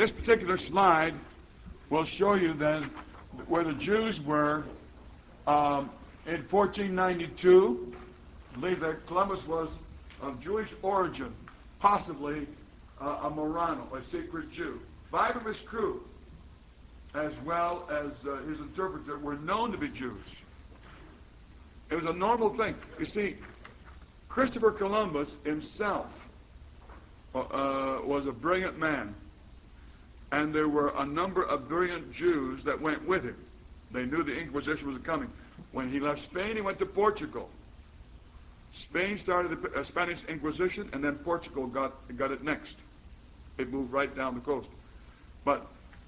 This particular slide will show you then where the Jews were in 1492. I believe that Columbus was of Jewish origin, possibly a Marrano, a secret Jew. 5 of his crew, as well as his interpreter, were known to be Jews. It was a normal thing. You see, Christopher Columbus himself was a brilliant man, and there were a number of brilliant Jews that went with him. They knew the Inquisition was coming. When he left Spain, he went to Portugal. Spain started the Spanish Inquisition, and then Portugal got it next. It moved right down the coast. But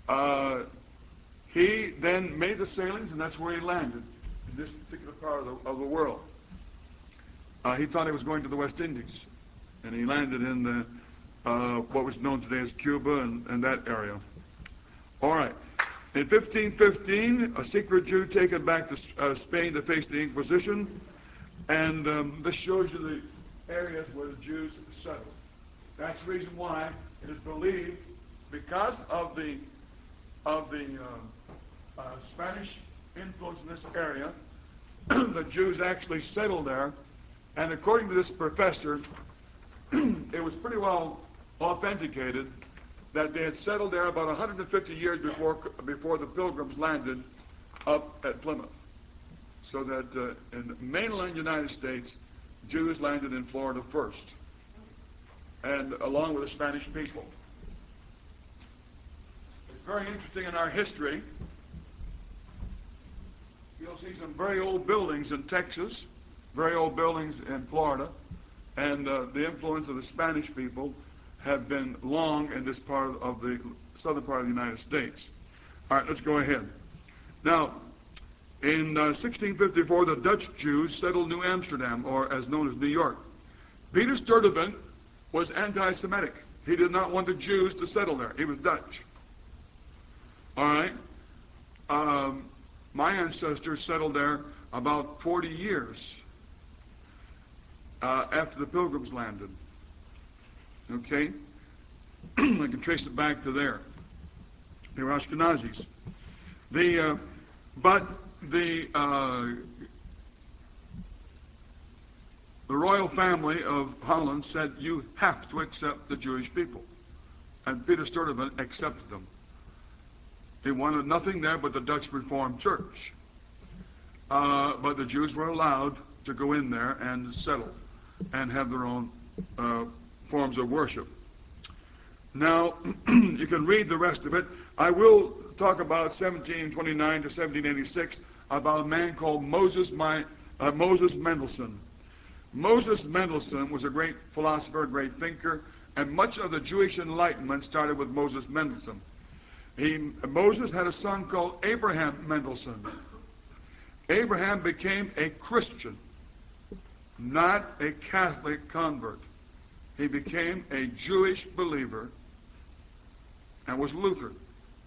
he then made the sailings, and that's where he landed, in this particular part of the world. He thought he was going to the West Indies, and he landed in what was known today as Cuba and that area. All right. In 1515, a secret Jew taken back to Spain to face the Inquisition, and this shows you the areas where the Jews settled. That's the reason why it is believed, because of the Spanish influence in this area, the Jews actually settled there. And according to this professor, it was pretty well authenticated that they had settled there about 150 years before the Pilgrims landed up at Plymouth. So that in the mainland United States, Jews landed in Florida first, and along with the Spanish people. It's very interesting in our history. You'll see some very old buildings in Texas, very old buildings in Florida, and the influence of the Spanish people have been long in this part of the southern part of the United States. All right, let's go ahead. Now, in 1654, the Dutch Jews settled New Amsterdam, or as known as New York. Peter Stuyvesant was anti-Semitic. He did not want the Jews to settle there. He was Dutch. All right. My ancestors settled there about 40 years after the Pilgrims landed. Okay? I can trace it back to there. They were Ashkenazis. But the royal family of Holland said, you have to accept the Jewish people. And Peter Stuyvesant accepted them. He wanted nothing there but the Dutch Reformed Church. But the Jews were allowed to go in there and settle and have their own forms of worship. Now, you can read the rest of it. I will talk about 1729 to 1786 about a man called Moses Mendelssohn. Moses Mendelssohn was a great philosopher, a great thinker, and much of the Jewish Enlightenment started with Moses Mendelssohn. Moses had a son called Abraham Mendelssohn. Abraham became a Christian, not a Catholic convert. He became a Jewish believer and was Lutheran.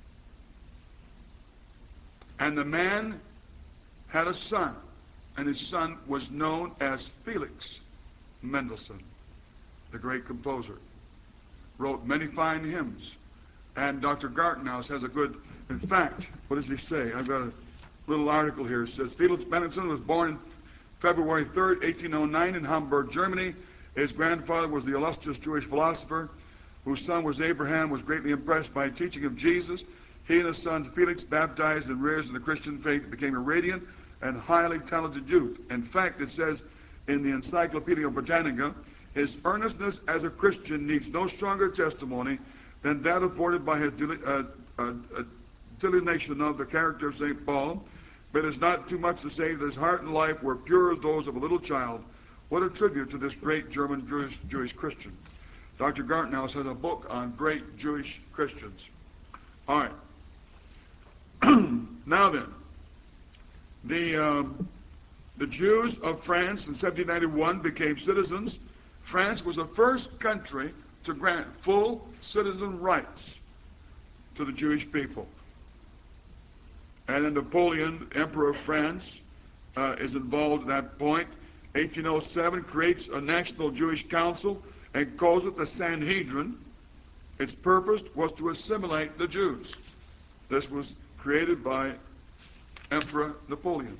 And the man had a son, and his son was known as Felix Mendelssohn, the great composer. Wrote many fine hymns. And Dr. Gartenhaus has a good, in fact, what does he say? I've got a little article here. It says, Felix Mendelssohn was born February 3rd, 1809 in Hamburg, Germany. His grandfather was the illustrious Jewish philosopher, whose son was Abraham, was greatly impressed by teaching of Jesus. He and his son Felix, baptized and raised in the Christian faith, became a radiant and highly talented youth. In fact, it says in the Encyclopedia Britannica, his earnestness as a Christian needs no stronger testimony than that afforded by his delineation of the character of St. Paul. But it is not too much to say that his heart and life were pure as those of a little child. What a tribute to this great German Jewish Christian. Dr. Gartenhaus has a book on great Jewish Christians. All right. Now then, the Jews of France in 1791 became citizens. France was the first country to grant full citizen rights to the Jewish people. And then Napoleon, Emperor of France, is involved at that point. 1807 creates a National Jewish Council and calls it the Sanhedrin. Its purpose was to assimilate the Jews. This was created by Emperor Napoleon.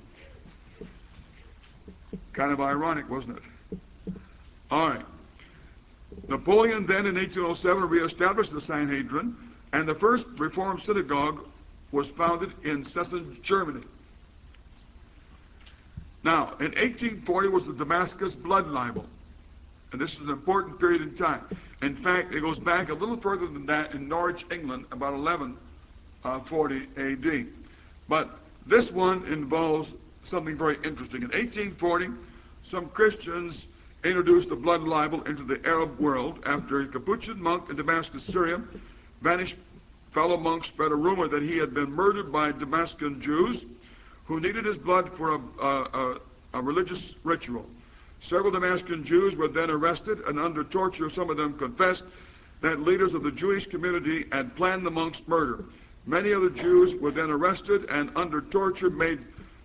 Kind of ironic, wasn't it? All right. Napoleon then in 1807 reestablished the Sanhedrin, and the first Reformed synagogue was founded in Sachsen, Germany. Now, in 1840 was the Damascus blood libel, and this is an important period in time. In fact, it goes back a little further than that in Norwich, England, about 1140 AD. But this one involves something very interesting. In 1840, some Christians introduced the blood libel into the Arab world after a Capuchin monk in Damascus, Syria, vanished fellow monks spread a rumor that he had been murdered by Damascus Jews who needed his blood for a religious ritual. Several Damascus Jews were then arrested, and under torture some of them confessed that leaders of the Jewish community had planned the monks' murder. Many other Jews were then arrested and under torture made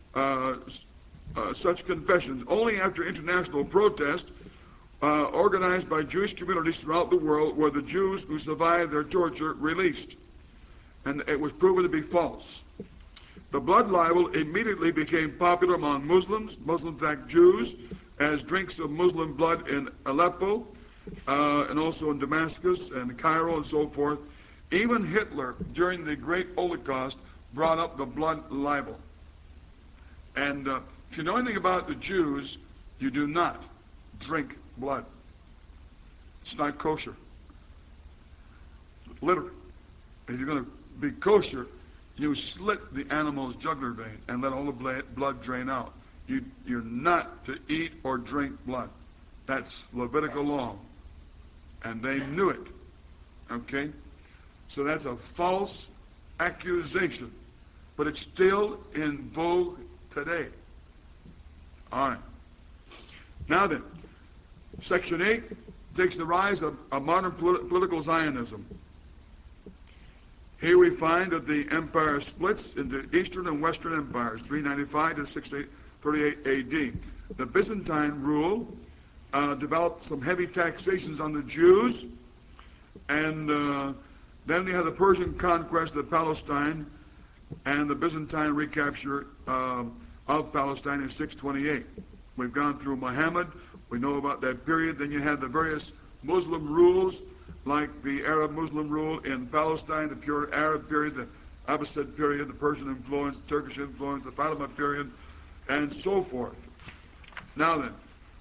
such confessions. Only after international protest organized by Jewish communities throughout the world were the Jews who survived their torture released. And it was proven to be false. The blood libel immediately became popular among Muslims, Muslim-backed Jews, as drinks of Muslim blood in Aleppo, and also in Damascus and Cairo and so forth. Even Hitler, during the Great Holocaust, brought up the blood libel. And if you know anything about the Jews, you do not drink blood. It's not kosher. Literally. If you're going to be kosher, you slit the animal's jugular vein and let all the blood drain out. You're not to eat or drink blood. That's Levitical law. And they knew it. Okay? So that's a false accusation. But it's still in vogue today. All right. Now then, Section 8 takes the rise of modern political Zionism. Here we find that the empire splits into Eastern and Western empires, 395 to 638 AD. The Byzantine rule developed some heavy taxations on the Jews, and then we have the Persian conquest of Palestine and the Byzantine recapture of Palestine in 628. We've gone through Muhammad. We know about that period. Then you had the various Muslim rules, like the Arab Muslim rule in Palestine, the pure Arab period, the Abbasid period, the Persian influence, the Turkish influence, the Fatima period, and so forth. Now then,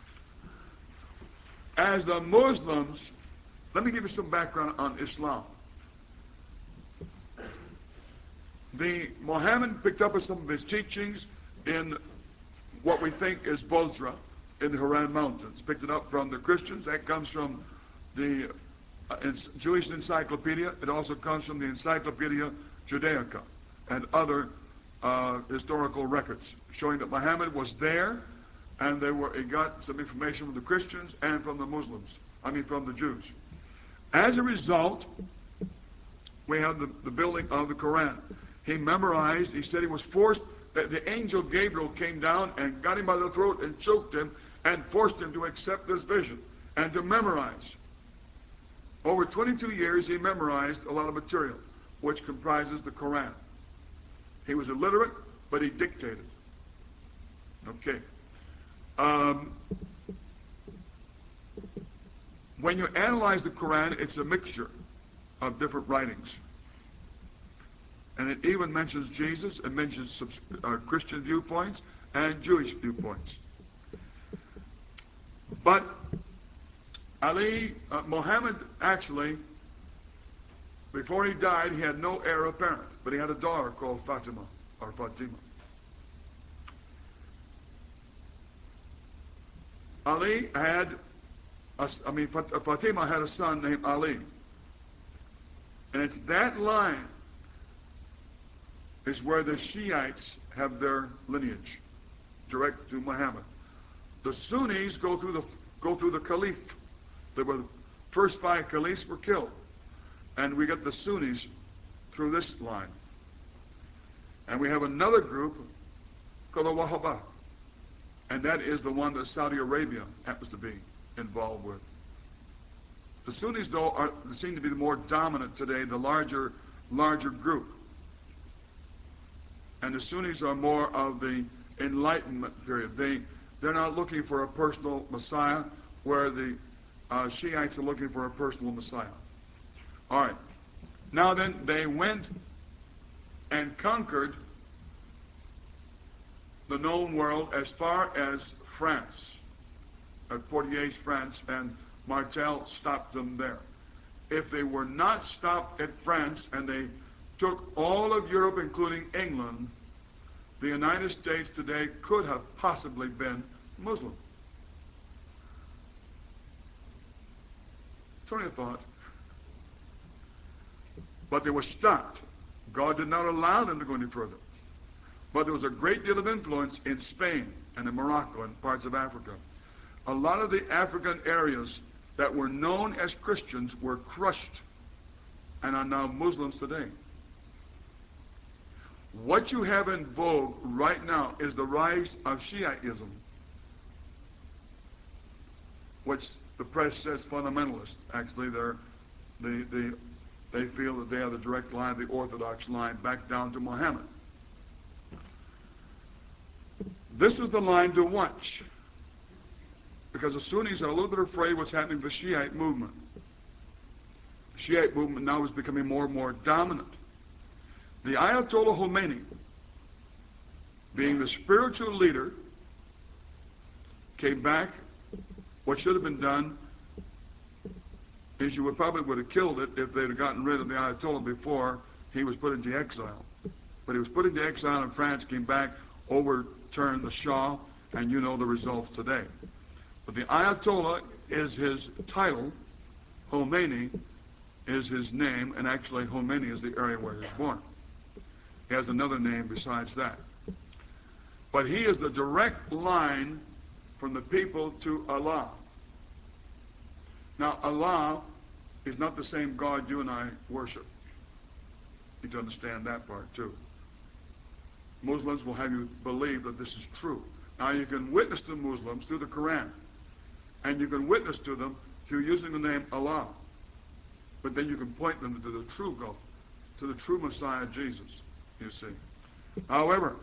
as the Muslims, let me give you some background on Islam. Muhammad picked up some of his teachings in what we think is Bozrah in the Haran Mountains. Picked it up from the Christians. That comes from the Jewish Encyclopedia. It also comes from the Encyclopedia Judaica and other historical records showing that Muhammad was there, and he got some information from the Christians and from the Muslims. From the Jews. As a result, we have the building of the Quran. He memorized. He said he was forced. That the angel Gabriel came down and got him by the throat and choked him and forced him to accept this vision and to memorize. Over 22 years, he memorized a lot of material, which comprises the Quran. He was illiterate, but he dictated. Okay. When you analyze the Quran, it's a mixture of different writings. And it even mentions Jesus, it mentions Christian viewpoints and Jewish viewpoints. But Muhammad actually, before he died, he had no heir apparent, but he had a daughter called Fatima. Fatima had a son named Ali. And it's that line is where the Shiites have their lineage, direct to Muhammad. The Sunnis go through the Caliph. The first 5 caliphs were killed, and we get the Sunnis through this line. And we have another group called the Wahhabah, and that is the one that Saudi Arabia happens to be involved with. The Sunnis, though, seem to be the more dominant today, the larger group. And the Sunnis are more of the Enlightenment period. They're not looking for a personal Messiah, where the Shiites are looking for a personal Messiah. All right. Now then, they went and conquered the known world as far as France, at Poitiers, France, and Martel stopped them there. If they were not stopped at France and they took all of Europe, including England, the United States today could have possibly been Muslim. It's only a thought. But they were stopped. God did not allow them to go any further. But there was a great deal of influence in Spain and in Morocco and parts of Africa. A lot of the African areas that were known as Christians were crushed and are now Muslims today. What you have in vogue right now is the rise of Shiaism, which the press says fundamentalist. Actually, they feel that they have the direct line, the Orthodox line, back down to Muhammad. This is the line to watch, because the Sunnis are a little bit afraid what's happening to the Shiite movement. The Shiite movement now is becoming more and more dominant. The Ayatollah Khomeini, being the spiritual leader, came back. What should have been done is you would have killed it if they'd have gotten rid of the Ayatollah before he was put into exile. But he was put into exile in France, came back, overturned the Shah, and you know the results today. But the Ayatollah is his title, Khomeini is his name, and actually Khomeini is the area where he was born. He has another name besides that. But he is the direct line from the people to Allah. Now, Allah is not the same God you and I worship. You need to understand that part too. Muslims will have you believe that this is true. Now, you can witness to Muslims through the Quran, and you can witness to them through using the name Allah. But then you can point them to the true God, to the true Messiah, Jesus, you see. However,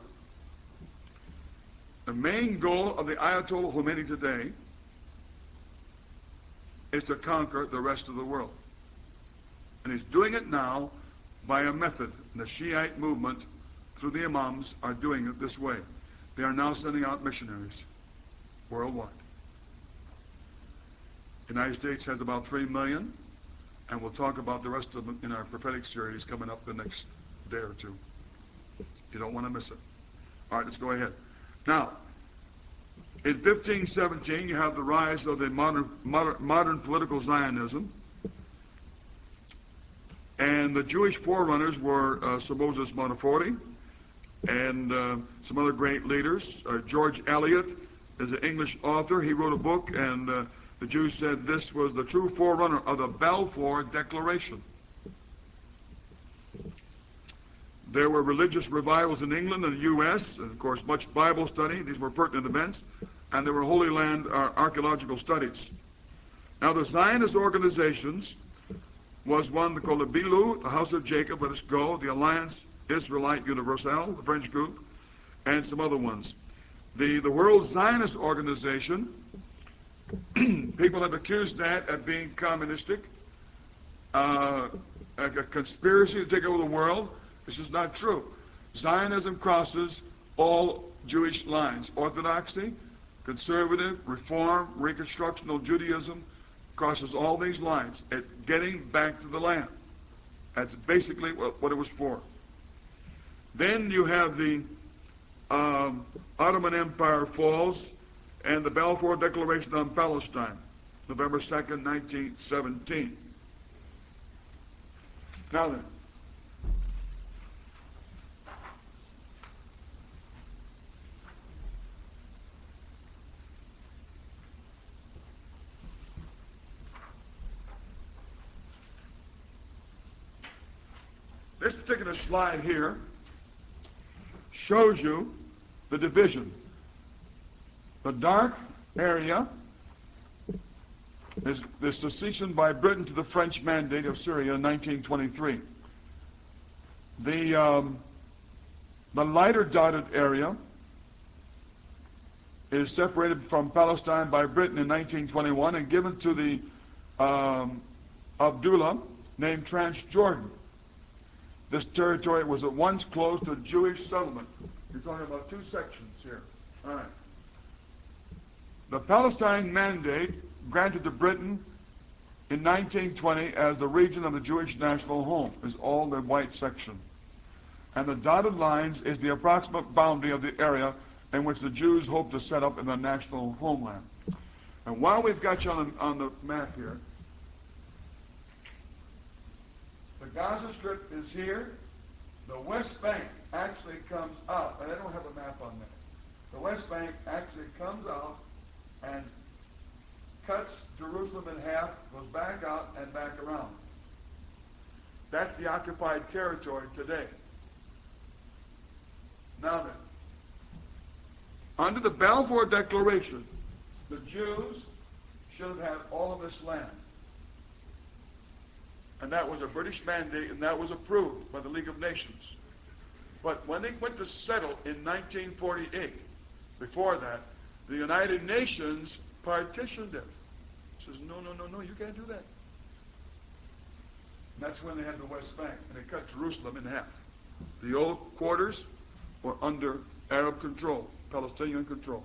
the main goal of the Ayatollah Khomeini today is to conquer the rest of the world. And he's doing it now by a method. The Shiite movement, through the Imams, are doing it this way. They are now sending out missionaries worldwide. The United States has about 3 million, and we'll talk about the rest of them in our prophetic series coming up the next day or two. You don't want to miss it. All right, let's go ahead. Now, in 1517, you have the rise of the modern political Zionism. And the Jewish forerunners were Sir Moses Montefiore and some other great leaders. George Eliot is an English author. He wrote a book, and the Jews said this was the true forerunner of the Balfour Declaration. There were religious revivals in England and the U.S., and of course much Bible study. These were pertinent events. And there were Holy Land archaeological studies. Now the Zionist organizations was one called the Bilou, the House of Jacob, Let Us Go, the Alliance Israelite Universelle, the French group, and some other ones. The World Zionist Organization, people have accused that of being communistic, a conspiracy to take over the world. This is not true. Zionism crosses all Jewish lines. Orthodoxy, conservative, reform, reconstructional Judaism, crosses all these lines at getting back to the land. That's basically what it was for. Then you have the Ottoman Empire falls and the Balfour Declaration on Palestine, November 2nd, 1917. Now then, this particular slide here shows you the division. The dark area is the secession by Britain to the French Mandate of Syria in 1923. The lighter dotted area is separated from Palestine by Britain in 1921 and given to the Abdullah named Transjordan. This territory was at once closed to Jewish settlement. You're talking about two sections here. All right. The Palestine Mandate granted to Britain in 1920 as the region of the Jewish national home is all the white section. And the dotted lines is the approximate boundary of the area in which the Jews hope to set up in their national homeland. And while we've got you on the map here, the Gaza Strip is here. The West Bank actually comes out, and I don't have a map on that. The West Bank actually comes out and cuts Jerusalem in half, goes back out and back around. That's the occupied territory today. Now then, under the Balfour Declaration, the Jews should have had all of this land. And that was a British mandate, and that was approved by the League of Nations. But when they went to settle in 1948, before that, the United Nations partitioned it. Says, no, you can't do that. And that's when they had the West Bank, and they cut Jerusalem in half. The old quarters were under Arab control, Palestinian control.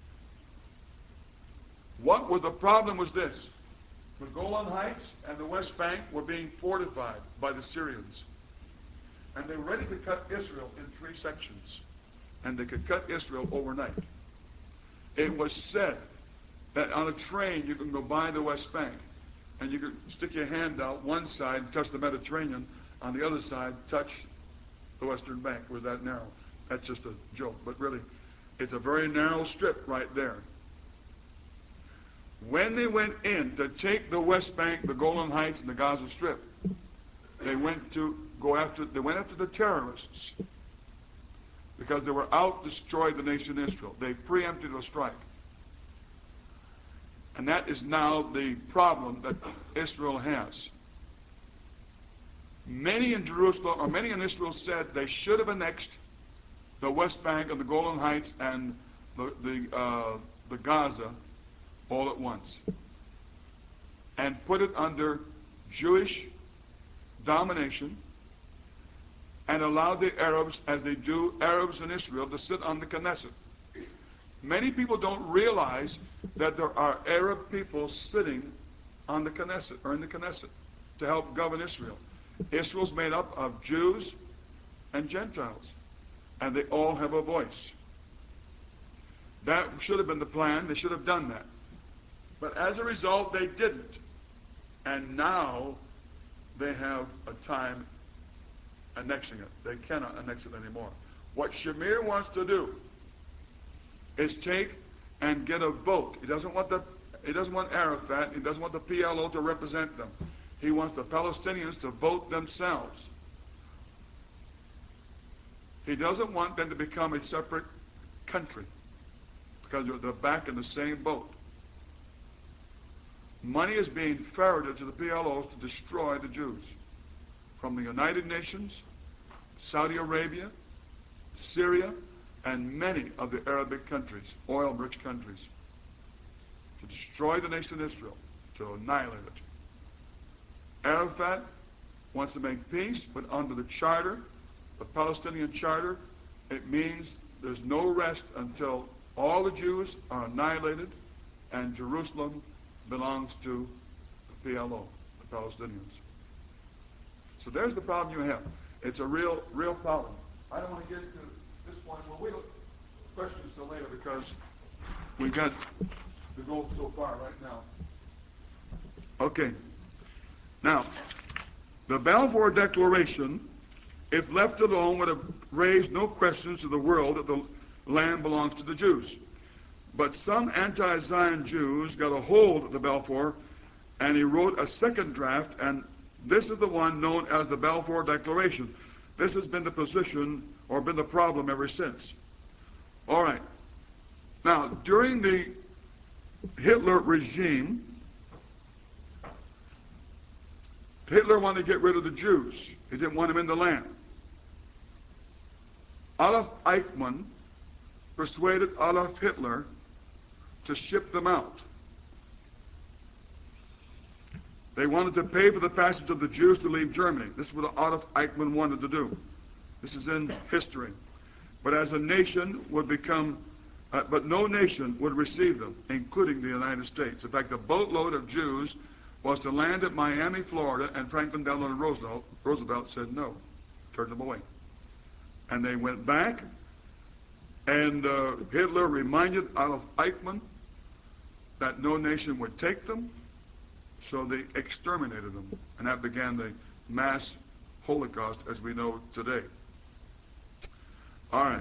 What was the problem was this. The Golan Heights and the West Bank were being fortified by the Syrians. And they were ready to cut Israel in 3 sections. And they could cut Israel overnight. It was said that on a train you can go by the West Bank and you can stick your hand out one side and touch the Mediterranean, on the other side touch the Western Bank. It was that narrow. That's just a joke, but really it's a very narrow strip right there. When they went in to take the West Bank, the Golan Heights, and the Gaza Strip, they went after the terrorists because they were out to destroy the nation Israel. They preempted a strike. And that is now the problem that Israel has. Many in Jerusalem, or many in Israel said they should have annexed the West Bank and the Golan Heights and the Gaza all at once and put it under Jewish domination and allowed the Arabs, as they do Arabs in Israel, to sit on the Knesset. Many people don't realize that there are Arab people sitting on the Knesset, or in the Knesset, to help govern Israel. Israel's made up of Jews and Gentiles, and they all have a voice. That should have been the plan. They should have done that. But as a result, they didn't. And now they have a time annexing it. They cannot annex it anymore. What Shamir wants to do is take and get a vote. He doesn't want Arafat. He doesn't want the PLO to represent them. He wants the Palestinians to vote themselves. He doesn't want them to become a separate country because they're back in the same boat. Money is being ferreted to the PLOs to destroy the Jews. From the United Nations, Saudi Arabia, Syria, and many of the Arabic countries, oil-rich countries, to destroy the nation Israel, to annihilate it. Arafat wants to make peace, but under the charter, the Palestinian charter, it means there's no rest until all the Jews are annihilated and Jerusalem belongs to the PLO, the Palestinians. So there's the problem you have. It's a real problem. I don't want to get to this point. We'll wait questions till later because we've got to go so far right now. Okay. Now, the Balfour Declaration, if left alone, would have raised no questions to the world that the land belongs to the Jews. But some anti-Zion Jews got a hold of the Balfour, and he wrote a second draft, and this is the one known as the Balfour Declaration. This has been the position, or been the problem ever since. All right. Now, during the Hitler regime, Hitler wanted to get rid of the Jews. He didn't want them in the land. Adolf Eichmann persuaded Adolf Hitler to ship them out. They wanted to pay for the passage of the Jews to leave Germany. This is what Adolf Eichmann wanted to do. This is in history. But as a nation would become, but no nation would receive them, including the United States. In fact, a boatload of Jews was to land at Miami, Florida, and Franklin Delano Roosevelt said no, turned them away. And they went back, and Hitler reminded Adolf Eichmann that no nation would take them, so they exterminated them. And that began the mass Holocaust as we know today. All right.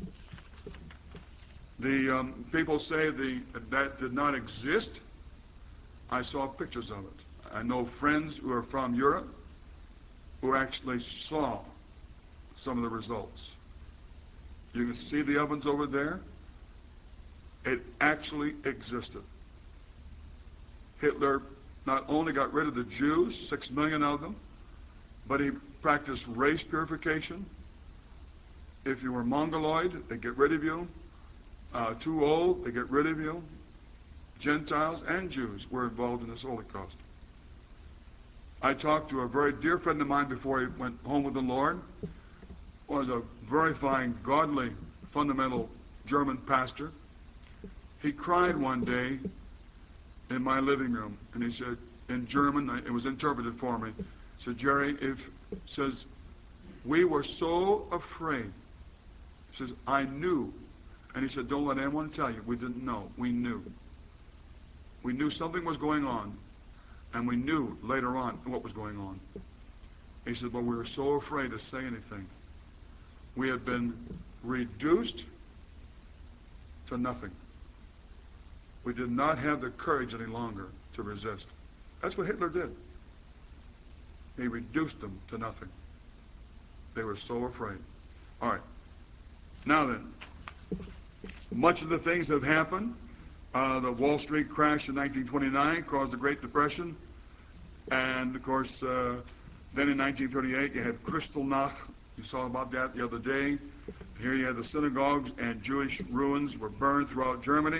The people say that did not exist. I saw pictures of it. I know friends who are from Europe who actually saw some of the results. You can see the ovens over there. It actually existed. Hitler not only got rid of the Jews, 6 million of them, but he practiced race purification. If you were Mongoloid, they get rid of you. Too old, they get rid of you. Gentiles and Jews were involved in this Holocaust. I talked to a very dear friend of mine before he went home with the Lord. Was a very fine, godly, fundamental German pastor. He cried one day in my living room, and he said, in German, it was interpreted for me, he said, Jerry, says, we were so afraid. He says, I knew. And he said, don't let anyone tell you. We didn't know. We knew. We knew something was going on, and we knew later on what was going on. He said, but we were so afraid to say anything. We had been reduced to nothing. We did not have the courage any longer to resist. That's what Hitler did. He reduced them to nothing. They were so afraid. All right. Now then, much of the things that have happened. The Wall Street crash in 1929 caused the Great Depression. And, of course, then in 1938 you had Kristallnacht. You saw about that the other day. Here you had the synagogues and Jewish ruins were burned throughout Germany.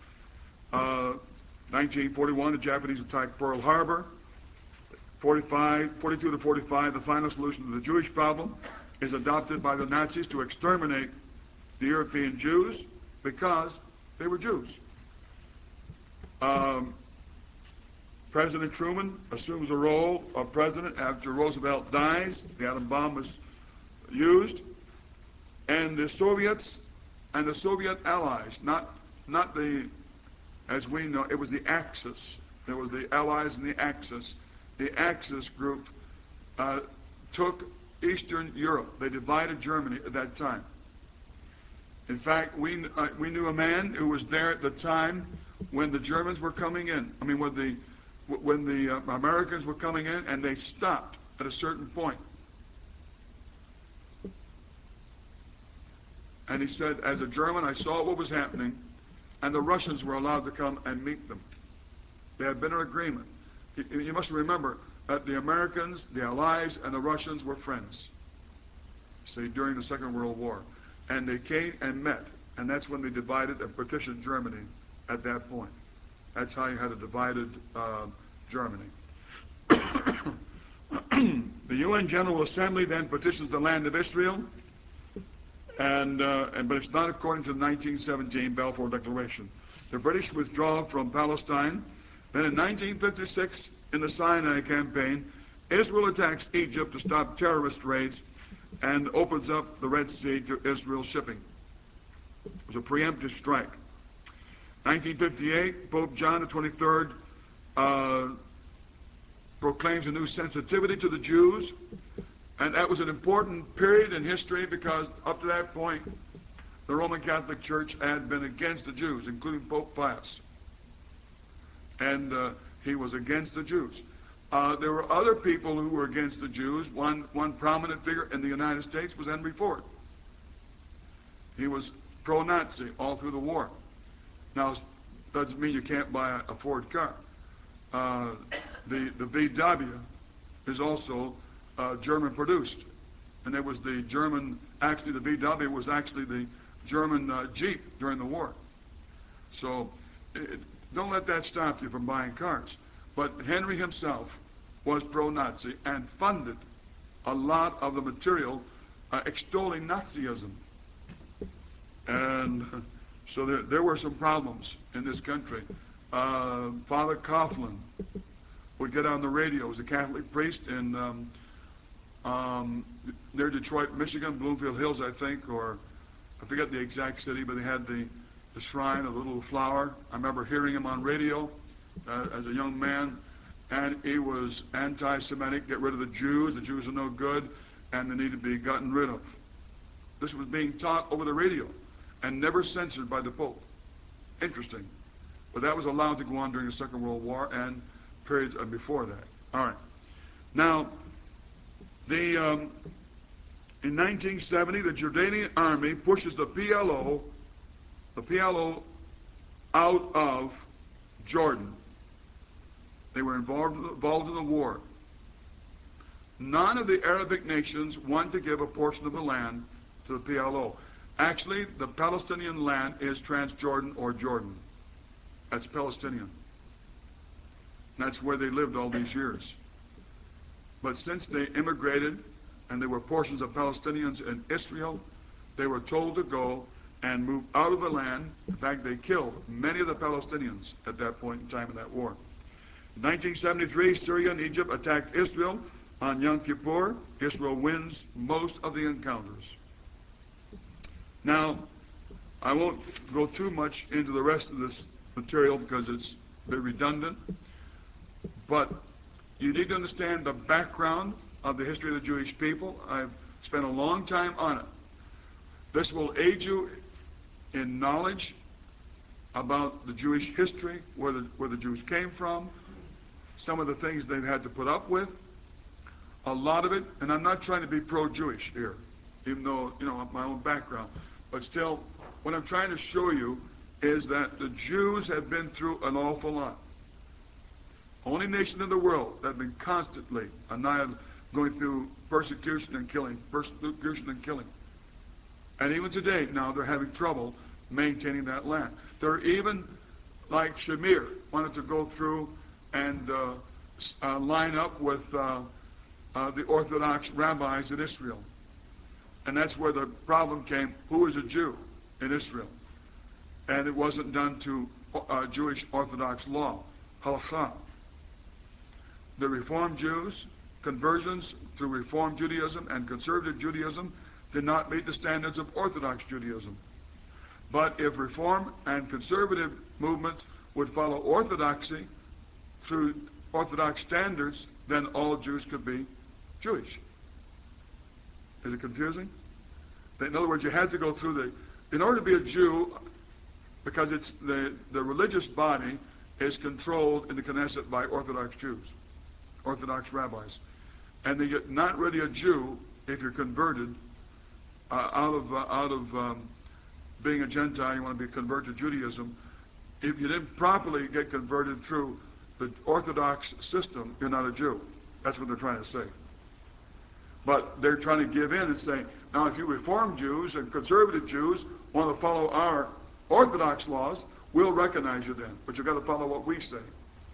1941, the Japanese attacked Pearl Harbor. 42 to 45, the final solution to the Jewish problem is adopted by the Nazis to exterminate the European Jews because they were Jews. President Truman assumes the role of president after Roosevelt dies. The atom bomb was used. And the Soviets and the Soviet allies, not the, as we know, it was the Axis. There was the Allies and the Axis. The Axis group took Eastern Europe. They divided Germany at that time. In fact, we knew a man who was there at the time when the Germans were coming in. I mean, when the Americans were coming in, and they stopped at a certain point. And he said, as a German, I saw what was happening, and the Russians were allowed to come and meet them. There had been an agreement. You must remember that the Americans, the Allies, and the Russians were friends, say, during the Second World War. And they came and met, and that's when they divided and partitioned Germany at that point. That's how you had a divided Germany. The UN General Assembly then petitions the land of Israel, but it's not according to the 1917 Balfour Declaration. The British withdraw from Palestine. Then in 1956, in the Sinai Campaign, Israel attacks Egypt to stop terrorist raids and opens up the Red Sea to Israel shipping. It was a preemptive strike. 1958, Pope John the 23rd proclaims a new sensitivity to the Jews, and that was an important period in history because up to that point, the Roman Catholic Church had been against the Jews, including Pope Pius. And he was against the Jews. There were other people who were against the Jews. One prominent figure in the United States was Henry Ford. He was pro-Nazi all through the war. Now, doesn't mean you can't buy a Ford car. The VW is also German produced. And it was the German, actually the VW was actually the German Jeep during the war. So don't let that stop you from buying cars. But Henry himself was pro-Nazi and funded a lot of the material extolling Nazism. And so there were some problems in this country. Father Coughlin would get on the radio. He was a Catholic priest in near Detroit, Michigan, Bloomfield Hills, I think, or I forget the exact city, but they had the shrine of the little flower. I remember hearing him on radio as a young man, and he was anti-Semitic, get rid of the Jews are no good, and they need to be gotten rid of. This was being taught over the radio and never censored by the Pope. Interesting. But that was allowed to go on during the Second World War and periods before that. All right. Now, in 1970, the Jordanian army pushes the PLO out of Jordan. They were involved in the war. None of the Arabic nations want to give a portion of the land to the PLO. Actually, the Palestinian land is Transjordan or Jordan. That's Palestinian. That's where they lived all these years. But since they immigrated and there were portions of Palestinians in Israel, they were told to go and move out of the land. In fact, they killed many of the Palestinians at that point in time in that war. In 1973, Syria and Egypt attacked Israel on Yom Kippur. Israel wins most of the encounters. Now, I won't go too much into the rest of this material because it's a bit redundant, but you need to understand the background of the history of the Jewish people. I've spent a long time on it. This will aid you in knowledge about the Jewish history, where the Jews came from, some of the things they've had to put up with, a lot of it, and I'm not trying to be pro-Jewish here, even though, my own background, but still, what I'm trying to show you is that the Jews have been through an awful lot. Only nation in the world that have been constantly annihilated, going through persecution and killing. And even today, now they're having trouble maintaining that land. They're even, like Shamir, wanted to go through and line up with the Orthodox rabbis in Israel. And that's where the problem came. Who is a Jew in Israel? And it wasn't done to Jewish Orthodox law, halakha. The Reformed Jews, conversions through Reformed Judaism and conservative Judaism did not meet the standards of Orthodox Judaism. But if Reform and conservative movements would follow Orthodoxy through Orthodox standards, then all Jews could be Jewish. Is it confusing? In other words, you had to go through in order to be a Jew, because it's the religious body is controlled in the Knesset by Orthodox Jews, Orthodox rabbis. And you're not really a Jew if you're converted out of being a Gentile. You want to be converted to Judaism. If you didn't properly get converted through the Orthodox system, you're not a Jew. That's what they're trying to say. But they're trying to give in and say, now if you Reform Jews and conservative Jews want to follow our Orthodox laws, we'll recognize you then. But you've got to follow what we say.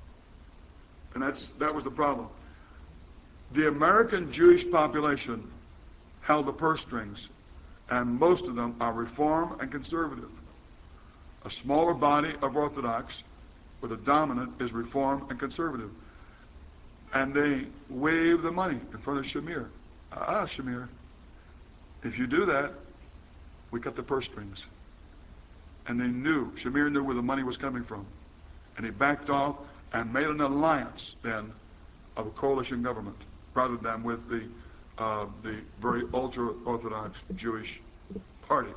And that was the problem. The American Jewish population held the purse strings, and most of them are Reform and conservative. A smaller body of Orthodox, where the dominant is Reform and conservative. And they wave the money in front of Shamir. Shamir, if you do that, we cut the purse strings. And Shamir knew where the money was coming from. And he backed off and made an alliance then of a coalition government, rather than with the very ultra-Orthodox Jewish party.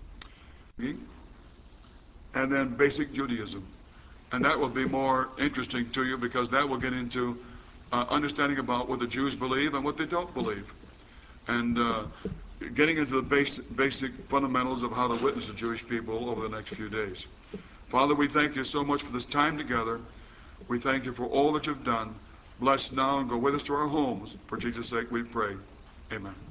And then basic Judaism. And that will be more interesting to you, because that will get into understanding about what the Jews believe and what they don't believe. And getting into the basic fundamentals of how to witness the Jewish people over the next few days. Father, we thank you so much for this time together. We thank you for all that you've done. Bless now and go with us to our homes. For Jesus' sake we pray. Amen.